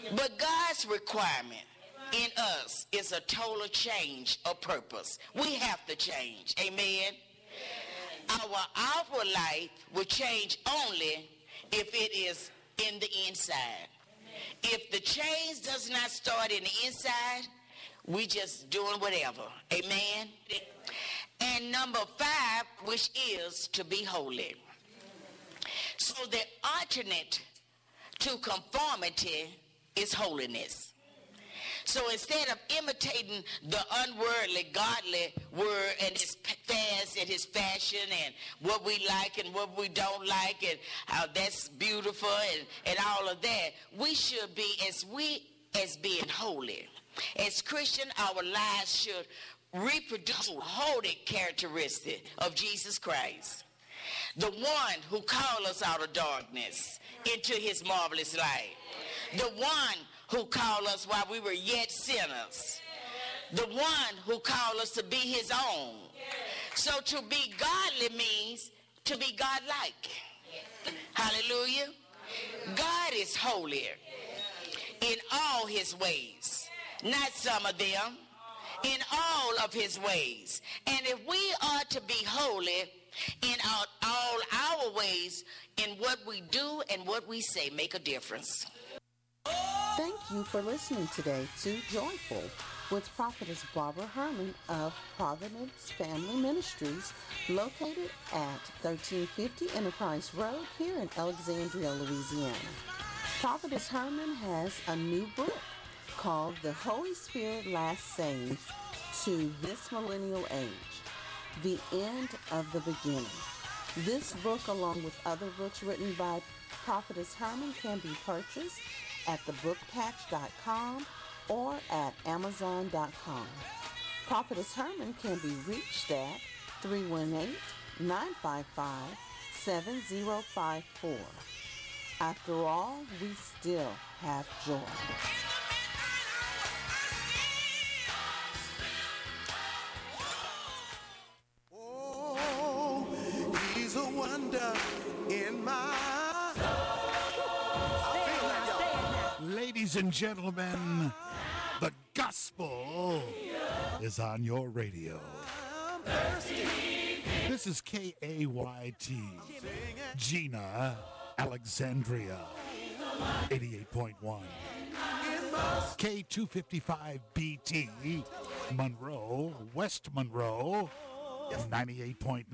But God's requirement in us is a total change of purpose. We have to change. Amen. Our outward life will change only if it is in the inside. If the change does not start in the inside, we just doing whatever. Amen. And number 5, which is to be holy. So the alternate to conformity is holiness. So instead of imitating the unworldly, godly word and his fast and his fashion and what we like and what we don't like and how that's beautiful and all of that, we should be as being holy. As Christian, our lives should reproduce the holy characteristic of Jesus Christ, the one who called us out of darkness into his marvelous light, the one who called us while we were yet sinners, the one who called us to be his own. So to be godly means to be godlike. Hallelujah. God is holier in all his ways, not some of them, in all of his ways. And if we are to be holy in all our ways, in what we do and what we say, make a difference. Thank you for listening today to Joyful with Prophetess Barbara Herman of Providence Family Ministries, located at 1350 Enterprise Road here in Alexandria, Louisiana. Prophetess Herman has a new book called The Holy Spirit Last Saves to This Millennial Age, The End of the Beginning. This book, along with other books written by Prophetess Herman, can be purchased at thebookpatch.com or at amazon.com. Prophetess Herman can be reached at 318-955-7054. After all, we still have joy. Oh, he's a wonder in my Ladies and gentlemen, the gospel is on your radio. This is KAYT, Gina, Alexandria, 88.1. K255BT, Monroe, West Monroe, 98.9.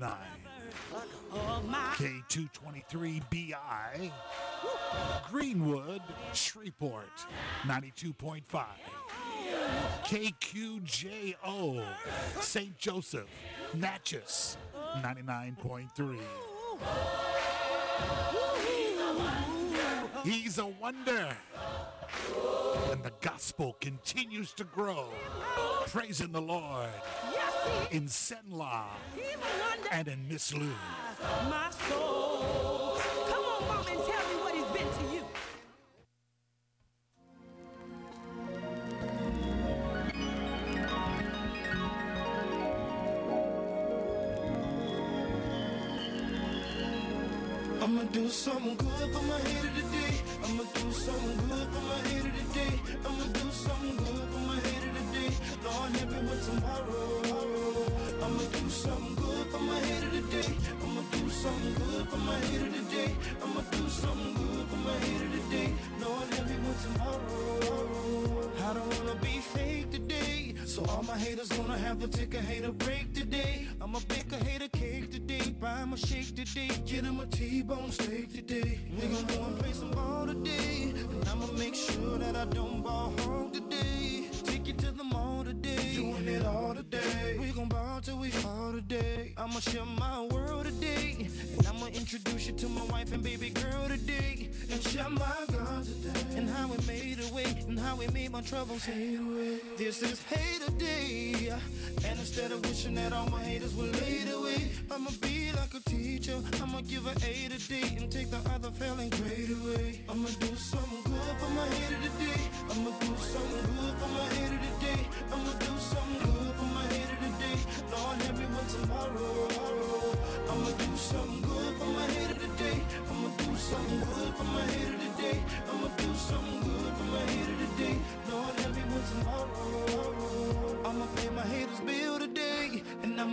K223BI, Greenwood, Shreveport, 92.5. KQJO, St. Joseph, Natchez, 99.3. He's a wonder. And the gospel continues to grow. Praising the Lord in Senla and in Miss Lou. My soul. Come on, Mom, and tell me what he's been to you. I'ma do something good for my hater today. I'ma do something good for my hater today. I'ma do something good for my hater today. Lord, help me with tomorrow. I'ma do something good for my hater today. I'ma do something good for my hater today. I'ma do something good for my hater today. Lord, help me with tomorrow. I don't wanna be fake today, so all my haters gonna have to take a hater break today. I'ma bake a hater cake today, buy him a shake today, get him a T-bone steak today. We gon' go and play some ball today, and I'ma make sure that I don't ball home today. Take you to the mall today, doing it all today. We gon' ball till we fall today. I'ma share my world today, and I'ma introduce you to my wife and baby girl today, and share my God today, and how we made a way, and how we made my troubles fade away. This is hater day, and instead of wishing that all my haters would fade away, I'ma be like a teacher. I'ma give an A today and take the other failing grade away. I'ma do something good for my hater today. I'ma do something good for my hater today. I'ma do something good for my hater today. Lord, help me with tomorrow. I'ma do something good for my hater today. I'ma do something good for my hater today. I'ma do something good for my hater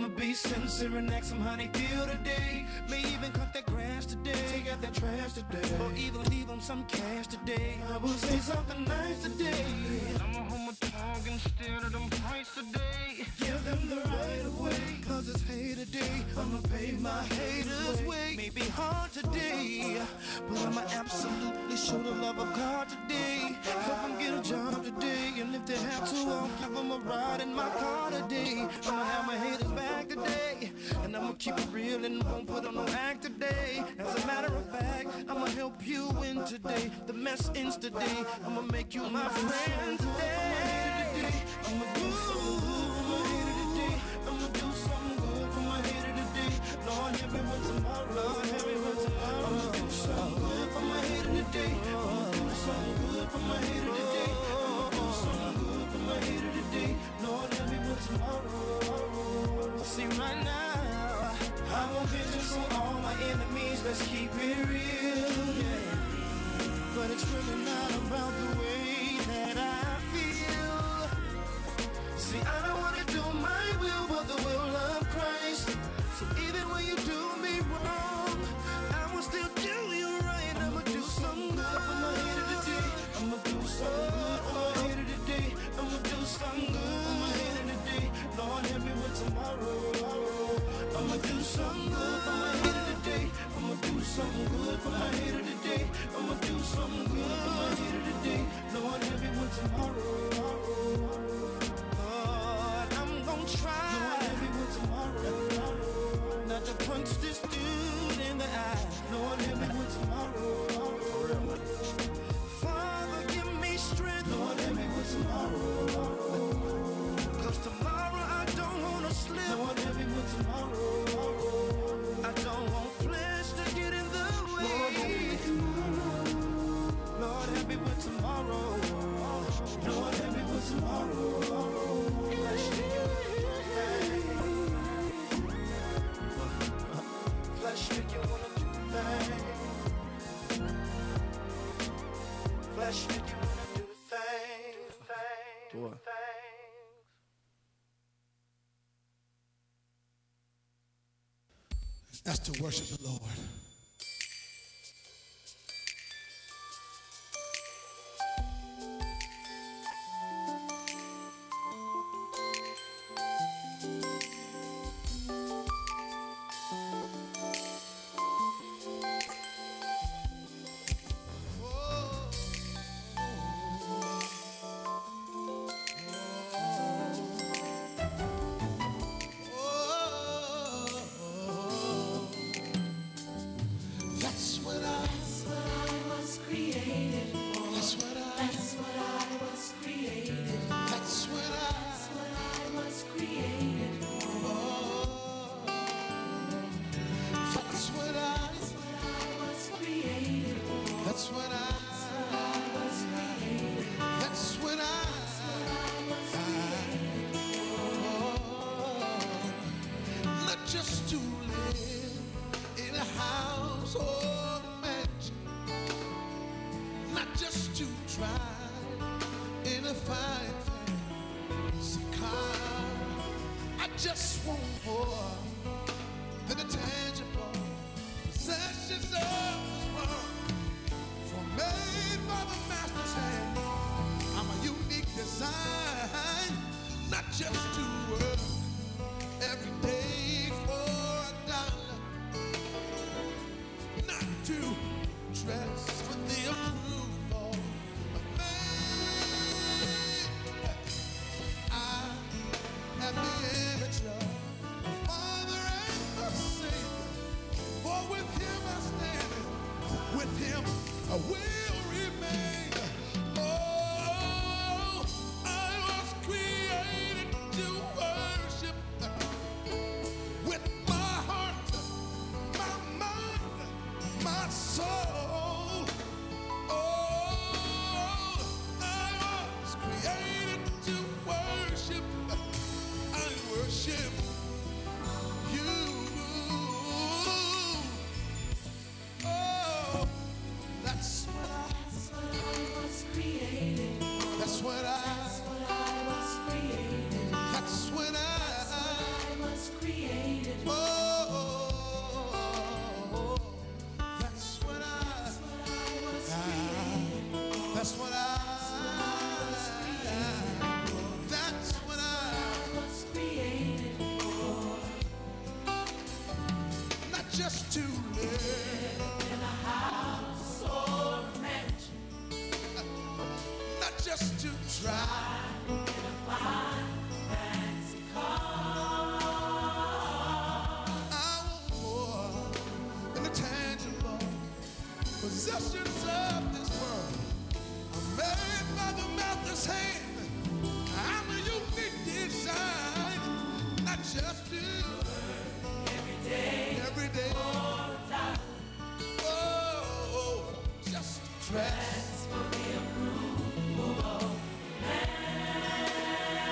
be sincere and ask them how they feel today. May even cut that grass today, take out that trash today, or even leave them some cash today. I will say something nice today. I'ma hold my tongue instead of them price today. Give them the right of way, cause it's hate today. I'ma pay my haters way. May be hard today, but I'ma absolutely show the love of God today. Help them get a job today, and if they have to, I'll give them a ride in my car today. I'ma have my haters back today, and I'ma keep it real and won't put on no act today. As a matter of fact, I'ma help you win today. The mess ends today, I'ma make you my friend today. I'ma do something good for my hater today. I'ma do something good for my hater today. Lord, help me with tomorrow. Lord, help me with tomorrow. I'ma do something good for my hater today. I'ma do something good for my hater today. I'ma do something good for my hater today. Lord, help me with tomorrow. See right now, I want vengeance on all my enemies. Let's keep it real, yeah. But it's really not about the way that I feel. See, I don't wanna do my will, but the will of Christ. So even when you do me wrong, I will still do you right. I'ma do something good for my hater today. I'ma do something good for my hater today. I'ma do something good for my hater today. Lord, help me with tomorrow. I'ma do something good for my hater today. I'ma do something good for my hater today. I'ma do something good for my hater today. Lord, help me with tomorrow. Lord, I'm gonna try. Lord, help me with tomorrow. Not to punch this dude in the eye. Lord, help me with tomorrow. Father, give me strength. Lord, help me with tomorrow. Cause tomorrow I don't wanna slip. Lord, help me with tomorrow. I don't want flesh to get in the way. Lord, help me with tomorrow. Lord, help me with tomorrow. Lord, help me with tomorrow. Flesh make you flesh make you wanna do things. Flesh make you wanna do things. That's to worship the Lord. That's what I was created for. That's what I was created. That's what I was created for. That's what I was created for. That's what I was created. That's what I was created for. Not just to live in a house or a mansion, not just to drive in a fine fancy car. I just want more than the tangible possessions of this world. For made by the master's hand, I'm a unique design, not just to work every day for a dollar, not to dress with the approval of man. I have the image of my Father and my Savior, for with Him I stand, with Him I will remain. just to try. I want more than the tangible possessions of this world. I'm made by the master's hand. I'm a unique design. I just do every day. Oh, just to dress for the approval man.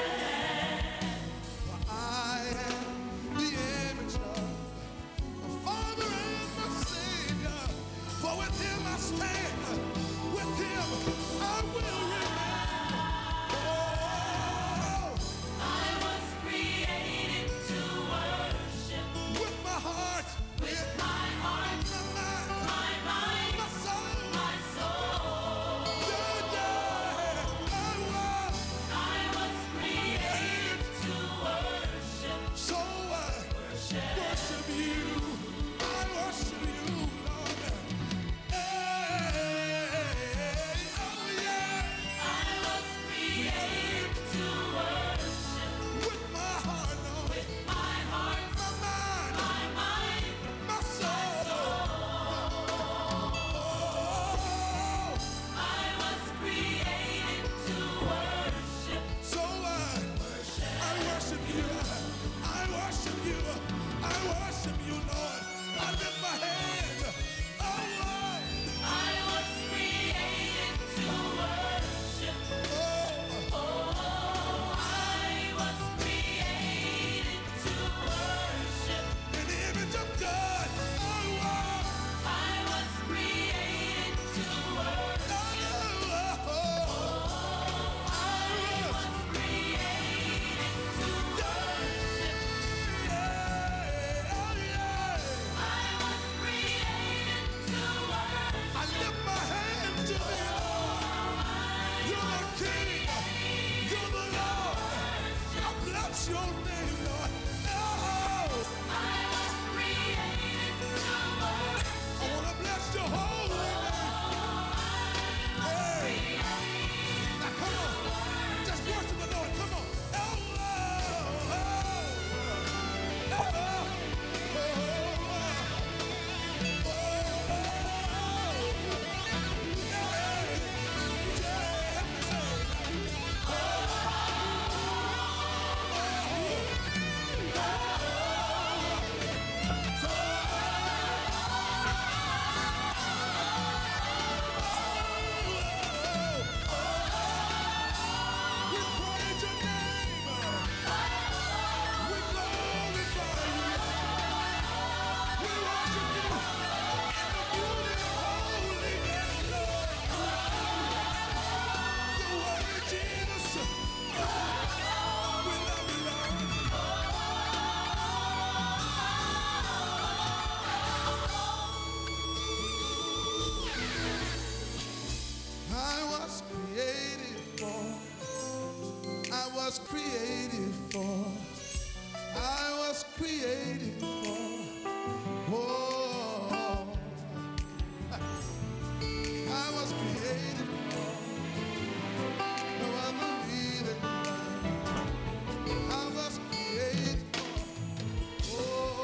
For I am the image of my Father and my Savior. For with Him I stand, with Him I will remain. Oh, I was created to worship with my heart, my mind, my soul, Yeah, yeah. I was created to worship. So I worship you. I worship you, Lord. Hey, oh yeah. I was created to worship with my heart, Lord. My mind, my soul. Oh, I was created to worship. So I worship you. I worship you. I worship you, Lord. I lift my hand. Oh, Lord. I was created to worship. Oh, I was created to worship. In the image of God. Oh, I was created to worship. Oh, I was created to worship. I was created to worship. I lift my hands to thee. You're the King. You're the Lord. I bless your name, Lord. Oh, I was created to worship. I want to bless your holy name. Hey. Now come on. Just worship the Lord. Come on. Oh, oh, oh, oh, we praise your name. We glorify you. We worship you in the beauty of holiness, Lord. You're worthy, Jesus. We love you, Lord. I was created for. I was created for. I was created for. Oh, I was created for. No other reason. I was created for.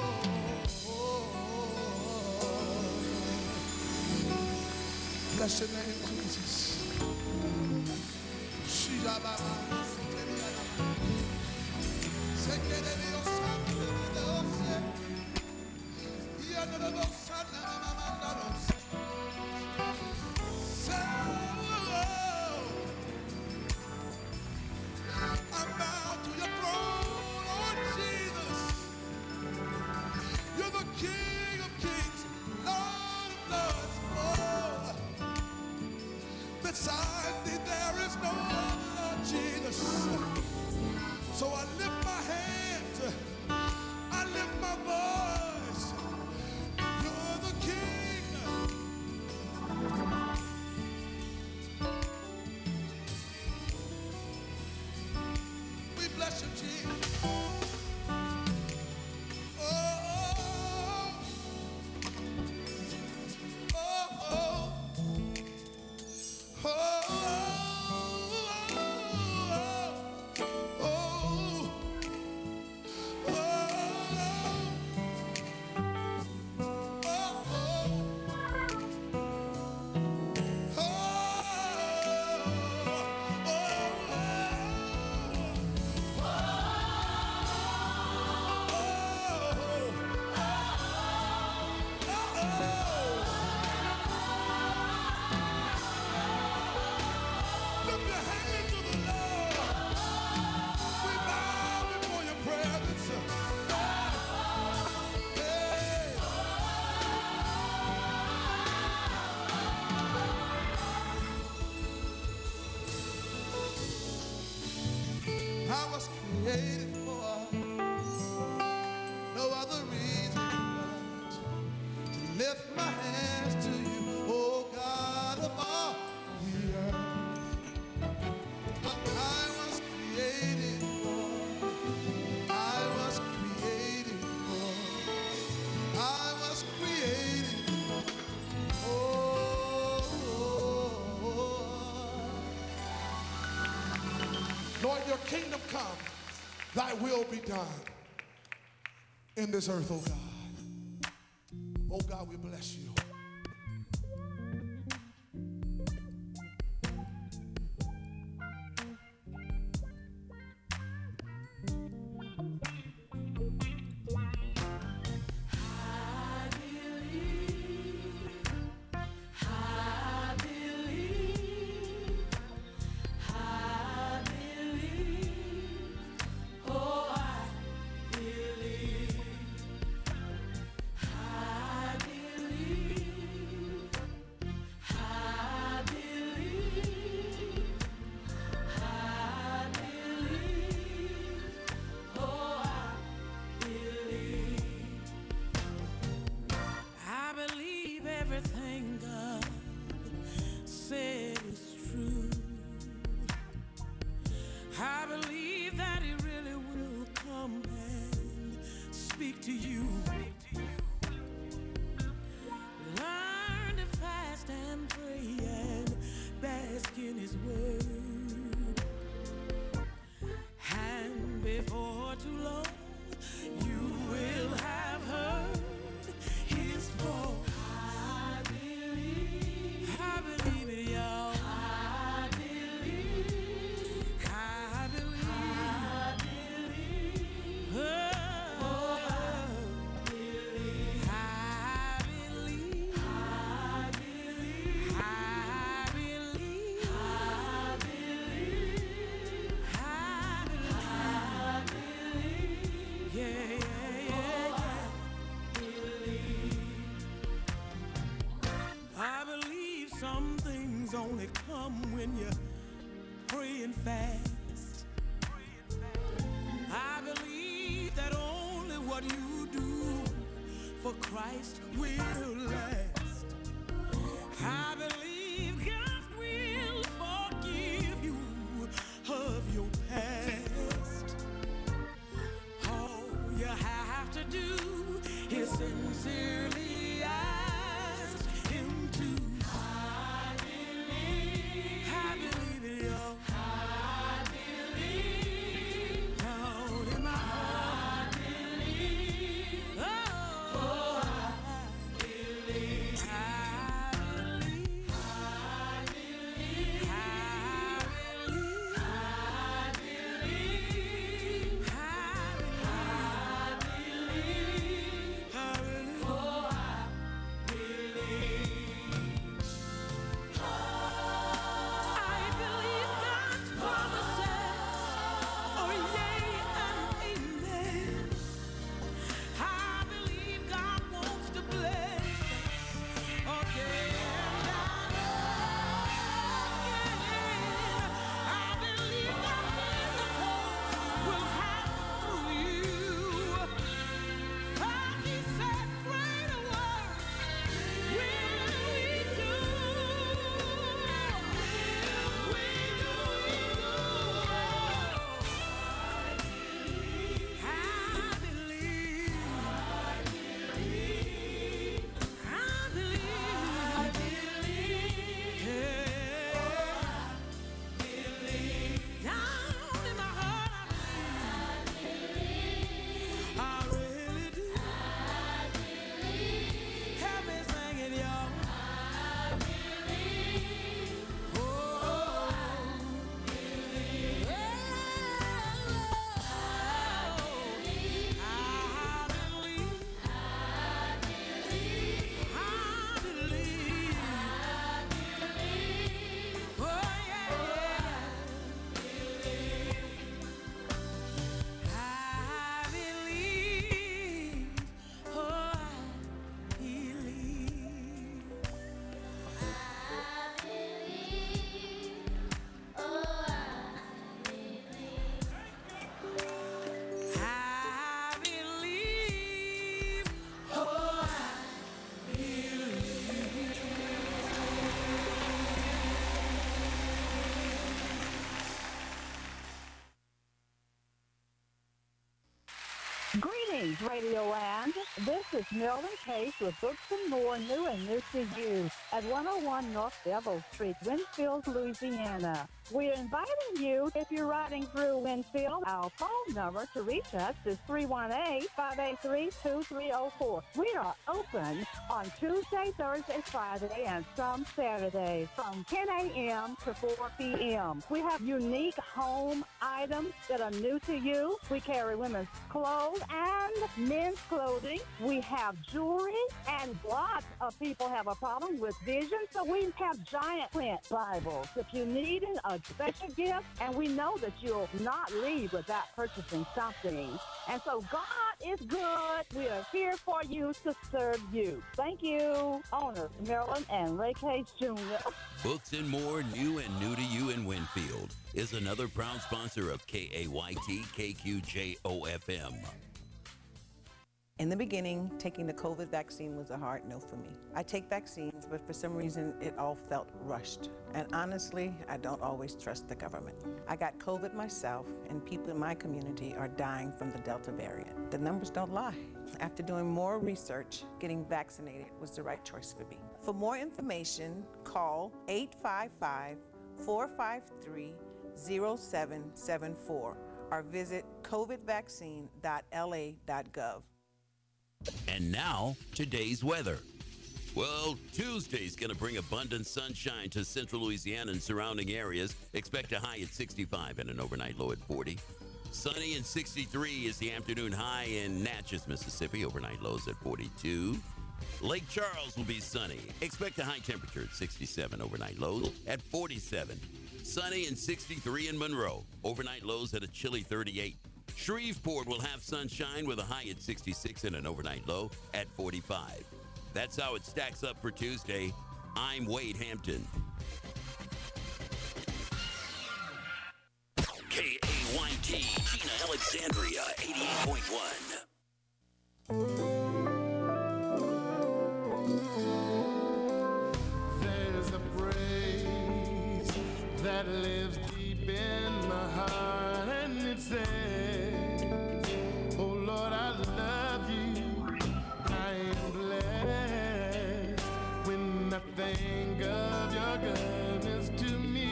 Bless your name, Jesus. I'm bound to your throne, Lord Jesus. You're the King of kings, Lord of lords. Oh, beside thee there is no other, Lord Jesus. So I lift my hands, I lift my voice. You're the King. We bless you, Jesus. Oh, oh, oh, oh, oh. created for. No other reason but to lift my hands to you, oh God of all the earth. What I was created for, I was created for, I was created for. Lord, your kingdom come, thy will be done in this earth, oh God. Oh God, we bless you. Only come when you pray and fast. I believe that only what you do for Christ will last. I believe God will forgive you of your past. All you have to do is sincerely ask Him to. Greetings, Radio Land. This is Milton Case with Books and More, new and new to you, at 101 North Devil Street, Winfield, Louisiana. We're inviting you, if you're riding through Winfield, our phone number to reach us is 318-583-2304. We are open on Tuesday, Thursday, Friday, and some Saturdays from 10 a.m. to 4 p.m. We have unique home items that are new to you. We carry women's clothes and men's clothing. We have jewelry, and lots of people have a problem with vision, so we have giant print Bibles. If you need a special gift, and we know that you'll not leave without purchasing something. And so God is good. We are here for you to serve you. Thank you, owners Marilyn and Ray Case Jr. Books and More, new and new to you in Winfield, is another proud sponsor of KAYT KQJOFM. In the beginning, taking the COVID vaccine was a hard no for me. I take vaccines, but for some reason, it all felt rushed. And honestly, I don't always trust the government. I got COVID myself, and people in my community are dying from the Delta variant. The numbers don't lie. After doing more research, getting vaccinated was the right choice for me. For more information, call 855-453-0774 or visit covidvaccine.la.gov. And now, today's weather. Well, Tuesday's going to bring abundant sunshine to central Louisiana and surrounding areas. Expect a high at 65 and an overnight low at 40. Sunny and 63 is the afternoon high in Natchez, Mississippi. Overnight lows at 42. Lake Charles will be sunny. Expect a high temperature at 67. Overnight lows at 47. Sunny and 63 in Monroe. Overnight lows at a chilly 38. Shreveport will have sunshine with a high at 66 and an overnight low at 45. That's how it stacks up for Tuesday. I'm Wade Hampton. KAYT, Gina Alexandria, 88.1. There's a praise that lives deep in my heart, and it says, oh Lord, I love you. I am blessed when I think of your goodness to me.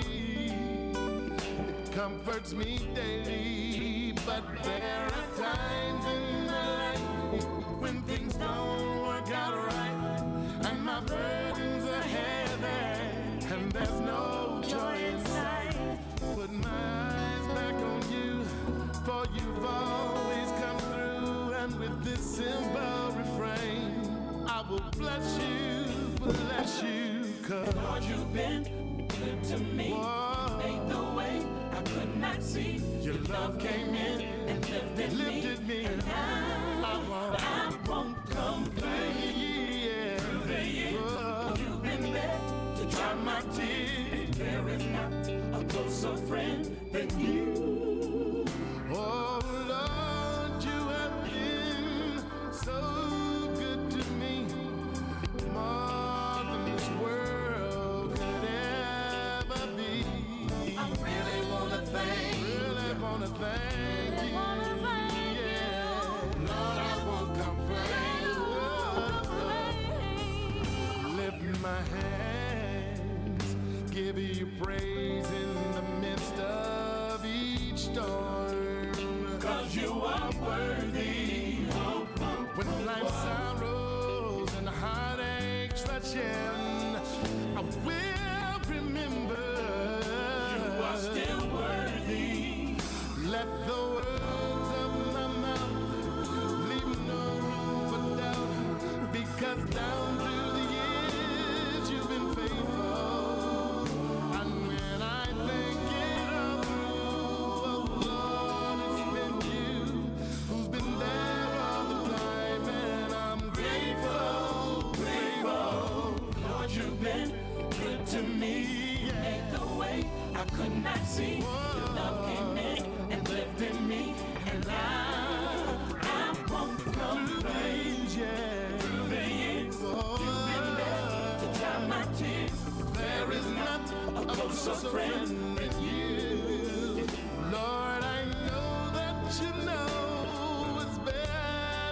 It comforts me daily, but there are times in my life when things don't work out right, and my burdens are heavy, and there's no joy in sight. Put my eyes back on you, for you've always come through, and with this simple refrain, I will bless you, 'cause Lord, you've been good to me. Made the way I could not see. Your love came in and lifted me. And I won't complain. Through the years, you've been there to dry my tears. There is not a closer friend than you. Oh Lord, you have been so good to me, more than this world could ever be. I really wanna thank you. Yeah. Lord, I won't complain. Lift my hands, give you praise in the midst of each storm. 'Cause you are worthy. When life's sorrows and heartaches rush in, I will remember You are still worthy. Let the words of my mouth leave no room for doubt, because down through the years you've been faithful. And when I think it all through, oh Lord, it's been you who's been there all the time, and I'm grateful. Lord, you've been good to me. Made the way I could not see. Your love came in and lifted me, and I won't complain. Through the years, you've been there to dry my tears. There is not a closer friend than you. Lord, I know that you know what's best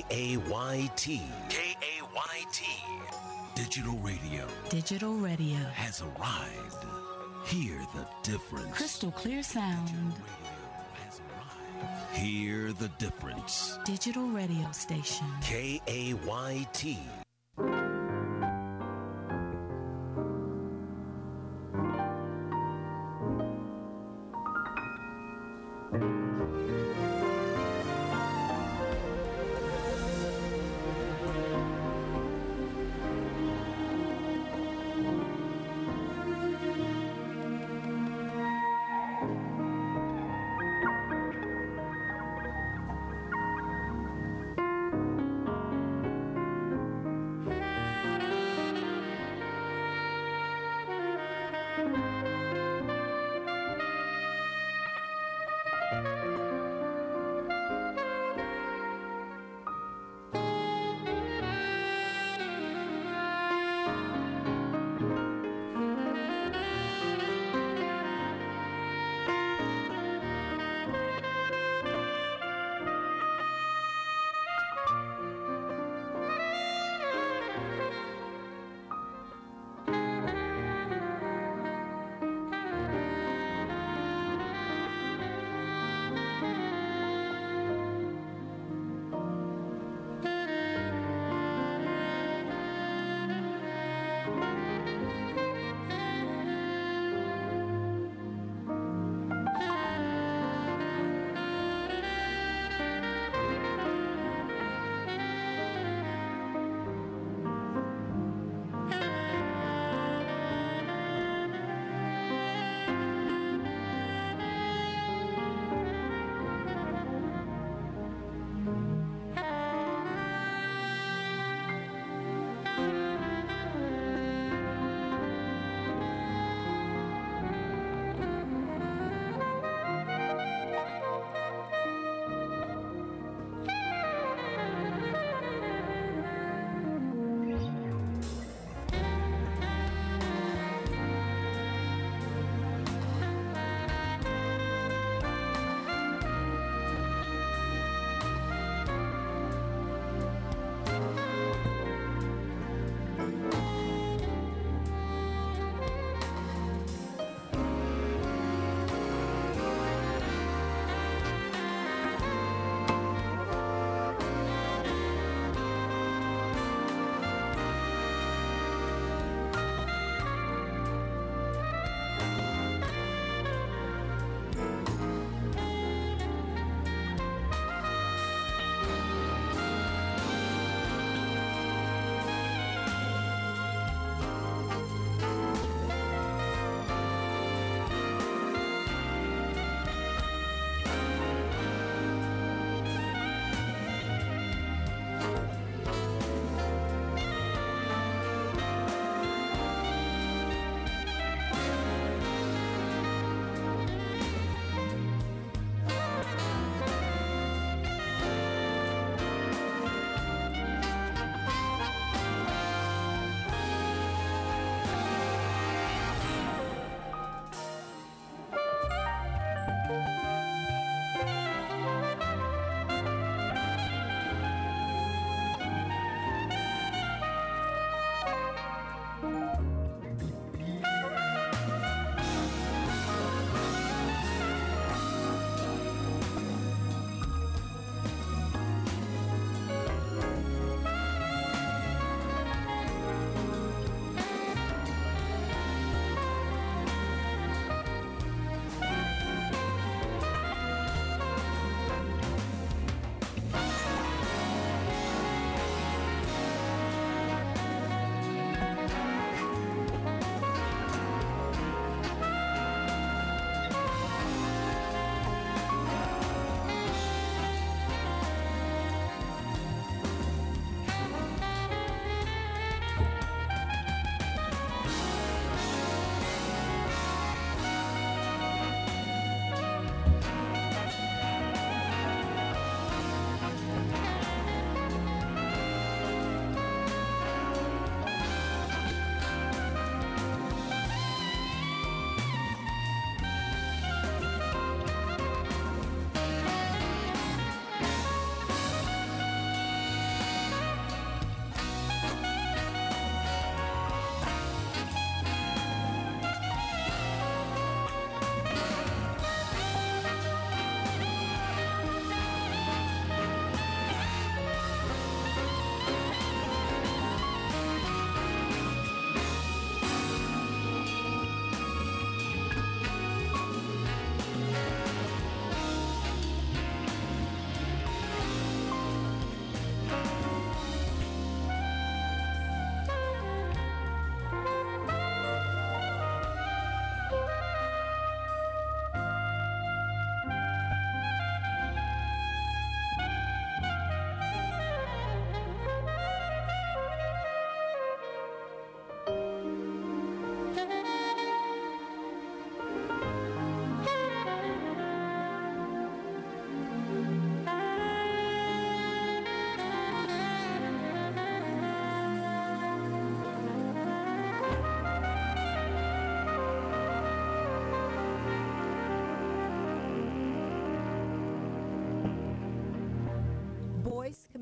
K-A-Y-T. K-A-Y-T. Digital radio. Digital radio has arrived. Hear the difference. Crystal clear sound. Hear the difference. Digital radio station. K-A-Y-T.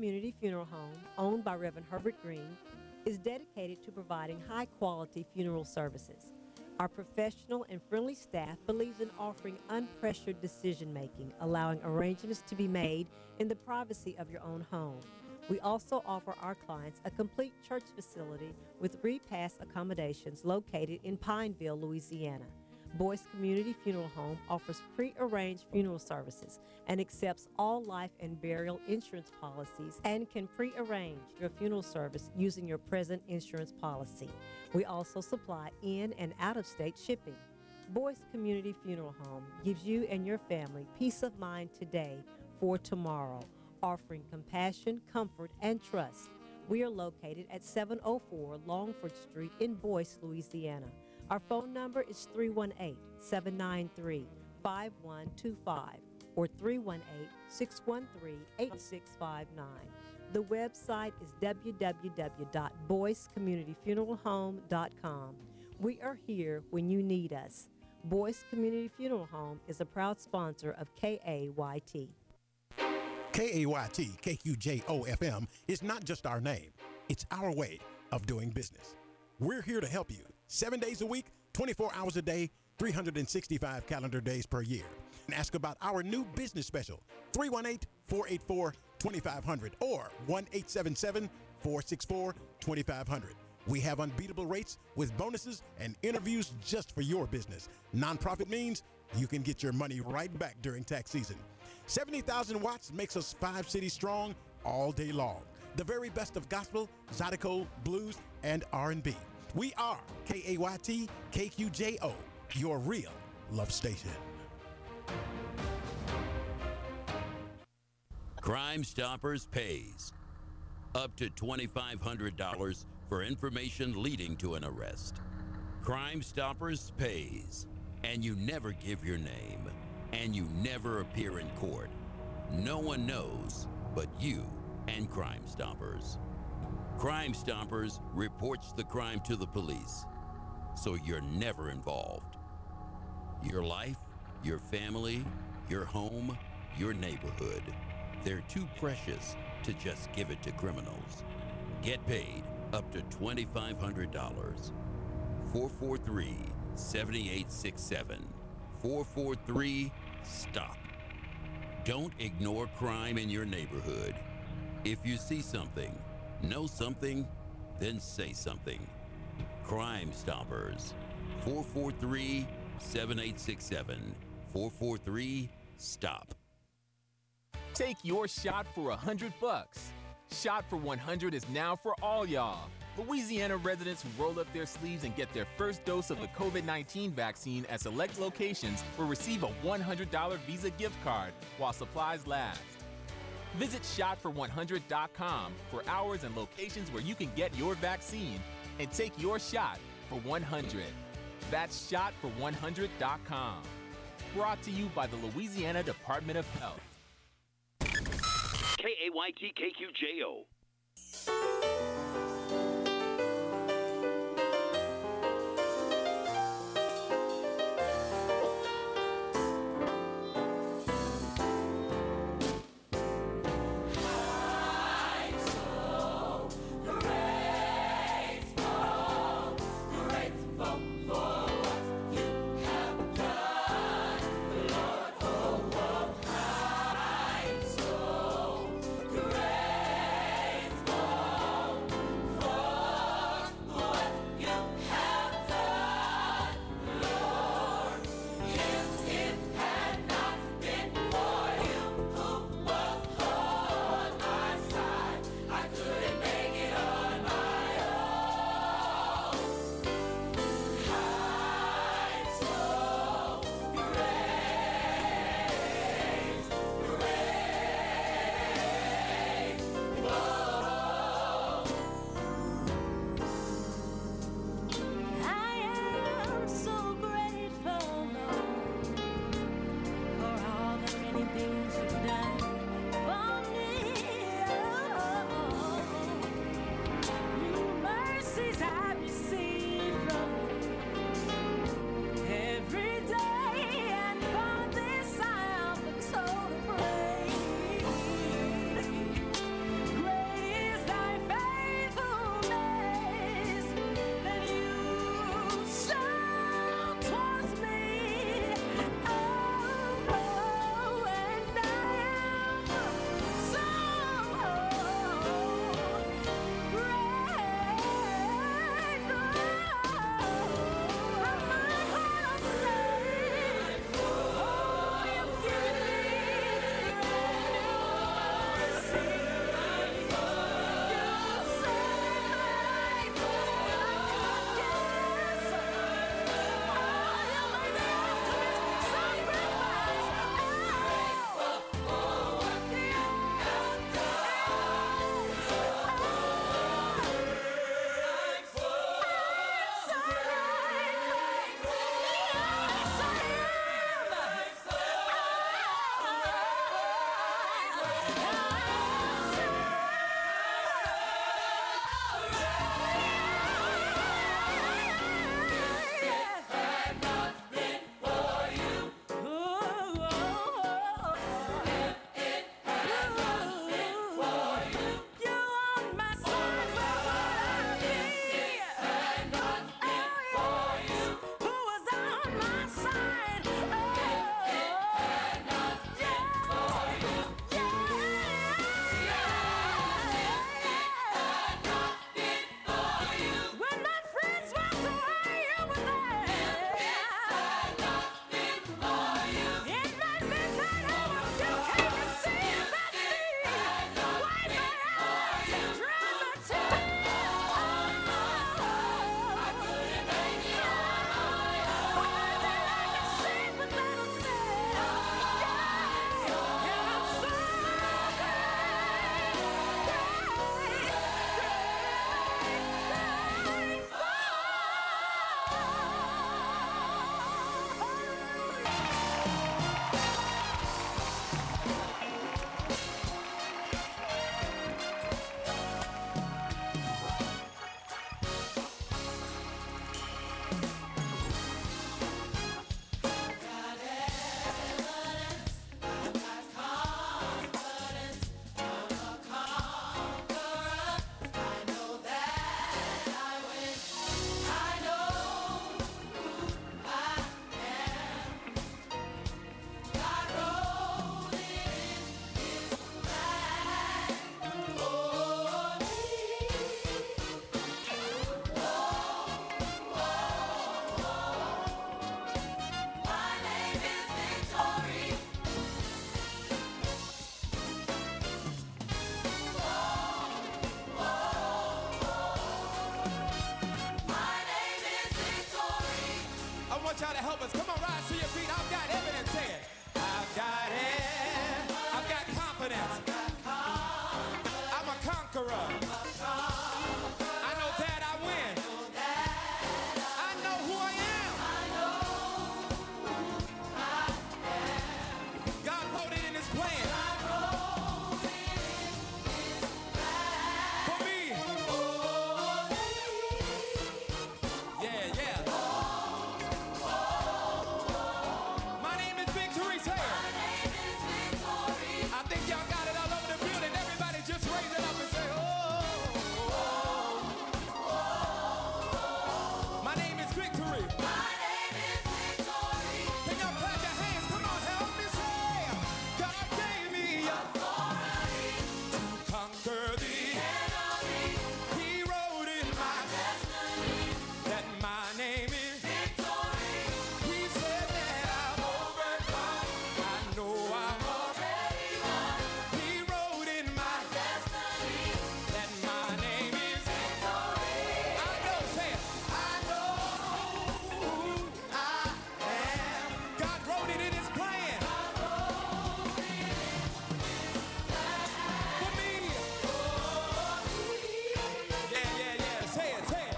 Community Funeral Home, owned by Reverend Herbert Green, is dedicated to providing high-quality funeral services. Our professional and friendly staff believes in offering unpressured decision-making, allowing arrangements to be made in the privacy of your own home. We also offer our clients a complete church facility with repass accommodations located in Pineville, Louisiana. Boyce Community Funeral Home offers pre-arranged funeral services and accepts all life and burial insurance policies and can pre-arrange your funeral service using your present insurance policy. We also supply in and out-of-state shipping. Boyce Community Funeral Home gives you and your family peace of mind today for tomorrow, offering compassion, comfort, and trust. We are located at 704 Longford Street in Boyce, Louisiana. Our phone number is 318-793-5125 or 318-613-8659. The website is www.boycecommunityfuneralhome.com. We are here when you need us. Boyce Community Funeral Home is a proud sponsor of KAYT. KAYT, KQJO-FM is not just our name, it's our way of doing business. We're here to help you 7 days a week, 24 hours a day, 365 calendar days per year. And ask about our new business special, 318-484-2500 or 1-877-464-2500. We have unbeatable rates with bonuses and interviews just for your business. Nonprofit means you can get your money right back during tax season. 70,000 watts makes us 5 cities strong all day long. The very best of gospel, zydeco, blues, and R&B. We are KAYT KQJO, your real love station. Crime Stoppers pays up to $2,500 for information leading to an arrest. Crime Stoppers pays, and you never give your name, and you never appear in court. No one knows but you and Crime Stoppers. Crime Stoppers reports the crime to the police, so you're never involved. Your life, your family, your home, your neighborhood, they're too precious to just give it to criminals. Get paid up to $2,500. 443-7867. 443-STOP. Don't ignore crime in your neighborhood. If you see something, know something, then say something. Crime Stoppers. 443-7867. 443-STOP. Take your shot for $100. Shot for 100 is now for all y'all. Louisiana residents who roll up their sleeves and get their first dose of the COVID-19 vaccine at select locations will receive a $100 Visa gift card while supplies last. Visit shotfor100.com for hours and locations where you can get your vaccine and take your shot for 100. That's shotfor100.com. Brought to you by the Louisiana Department of Health. KAYT KQJO. conqueror. I know that I win. I know who I am. God wrote it in his plan. For me. Yeah, yeah. My name is Victory. Say it. I think y'all got it all over the building. Everybody just raise it up and say, oh. My name is Victory. Can y'all clap your hands? Come on, help me say, God gave me authority to conquer the enemy. He wrote in my destiny that my name is Victory. He said that I'm overcome. I know I'm already won. He wrote in my destiny that my name is Victory. I know, say it. I know who I am. God wrote it in his plan. For me. Yeah, yeah, yeah. Say it, say it.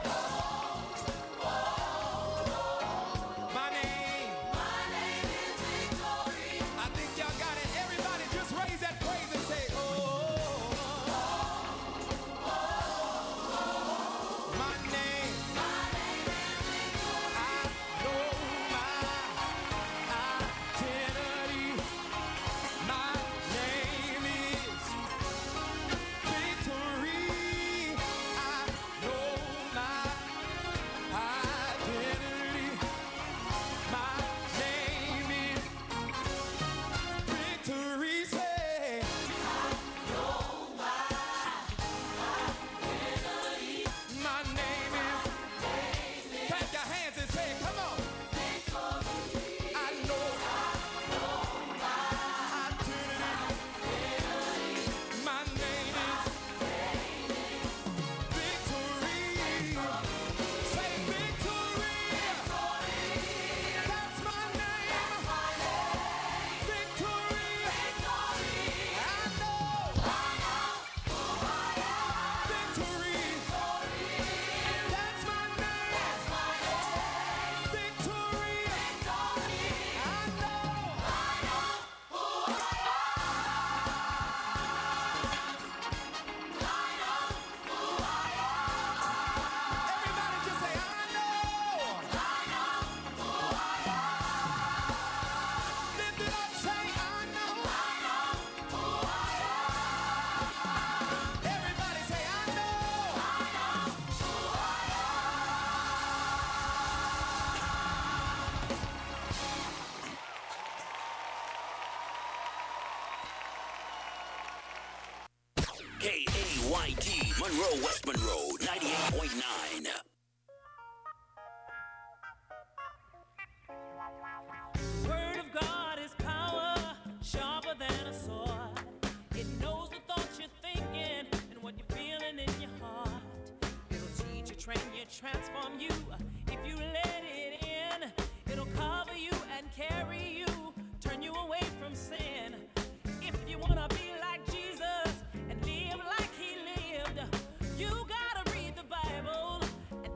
My name is Victory. I think y'all got it. Everybody just raise that praise and say, oh. My name is Victory. I know my identity. My name is Victory. I know my identity. My name is Victory. Say, my name is. Clap your hands and say, come on. I know my identity. My name is Victory. Say Victory. That's my name. Victory. I know. Victory. That's my name. Victory. I know. Everybody just say, I know. Lift it up, say, I know. Everybody say, I know. KAYT, Monroe, West Monroe, 98.9. Word of God is power, sharper than a sword. It knows the thoughts you're thinking and what you're feeling in your heart. It'll teach you, train you, transform you. If you let it in, it'll cover you and carry you, turn you away from sin. If you wanna be like Jesus and live like he lived, you gotta read the Bible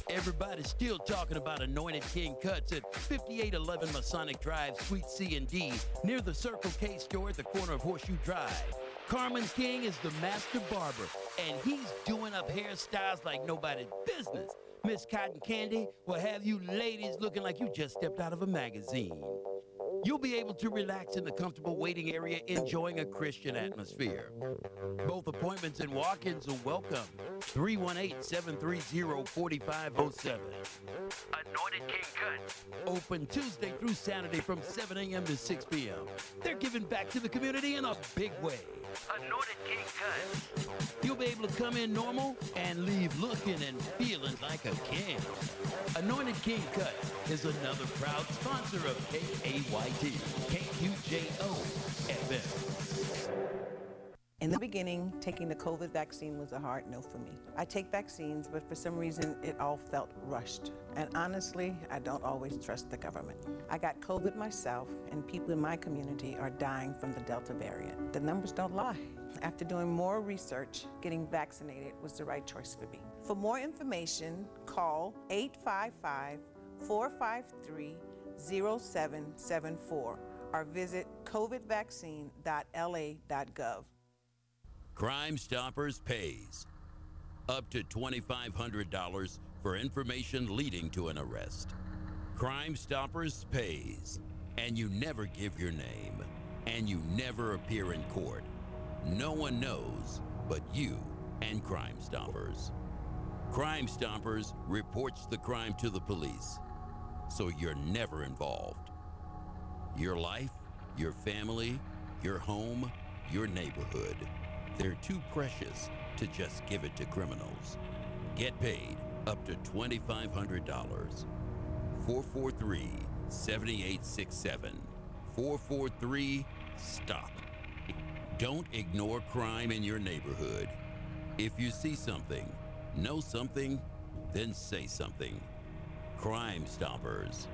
Everybody's still talking about Anointed King Cuts at 5811 Masonic Drive, Suite C and D, near the Circle K store at the corner of Horseshoe Drive. Carmen King is the master barber, and he's doing up hairstyles like nobody's business. Miss Cotton Candy will have you ladies looking like you just stepped out of a magazine. You'll be able to relax in the comfortable waiting area, enjoying a Christian atmosphere. Both appointments and walk-ins are welcome. 318-730-4507. Anointed King Cuts. Open Tuesday through Saturday from 7 a.m. to 6 p.m. They're giving back to the community in a big way. Anointed King Cuts. You'll be able to come in normal and leave looking and feeling like a king. Anointed King Cuts is another proud sponsor of KAYT, KQJO FM. In the beginning, taking the COVID vaccine was a hard no for me. I take vaccines, but for some reason, it all felt rushed. And honestly, I don't always trust the government. I got COVID myself, and people in my community are dying from the Delta variant. The numbers don't lie. After doing more research, getting vaccinated was the right choice for me. For more information, call 855-453-0774 or visit covidvaccine.la.gov. Crime Stoppers pays up to $2,500 for information leading to an arrest. Crime Stoppers pays, and you never give your name, and you never appear in court. No one knows but you and Crime Stoppers. Crime Stoppers reports the crime to the police, so you're never involved. Your life, your family, your home, your neighborhood. They're too precious to just give it to criminals. Get paid up to $2,500. 443-7867. 443-STOP. Don't ignore crime in your neighborhood. If you see something, know something, then say something. Crime Stoppers.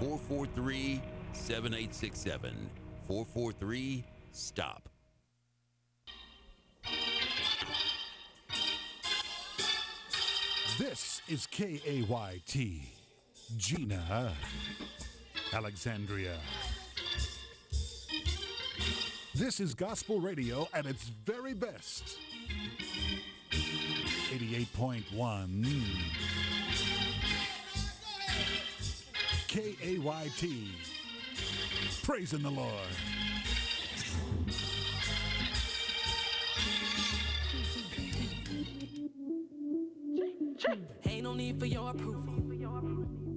443-7867. 443-STOP. This is KAYT, Gina, Alexandria. This is gospel radio at its very best. 88.1 KAYT. Praising the Lord. Ain't no need for your approval.